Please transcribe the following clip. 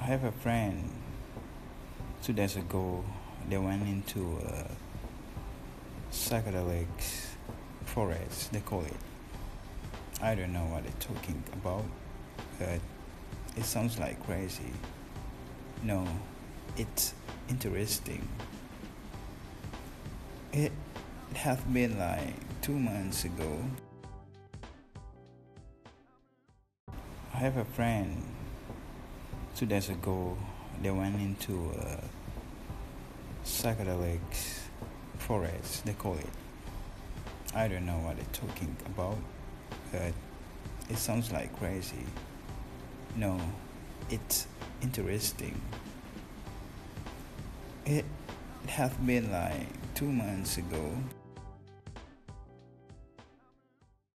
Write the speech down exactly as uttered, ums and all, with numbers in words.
I have a friend. Two days ago, they went into a psychedelic forest. They call it. I don't know what they're talking about, but it sounds like crazy. No, it's interesting. It has been like two months ago. I have a friend. Two days ago, they went into a psychedelic forest. They call it. I don't know what they're talking about, but it sounds like crazy. No, it's interesting. It has been like two months ago.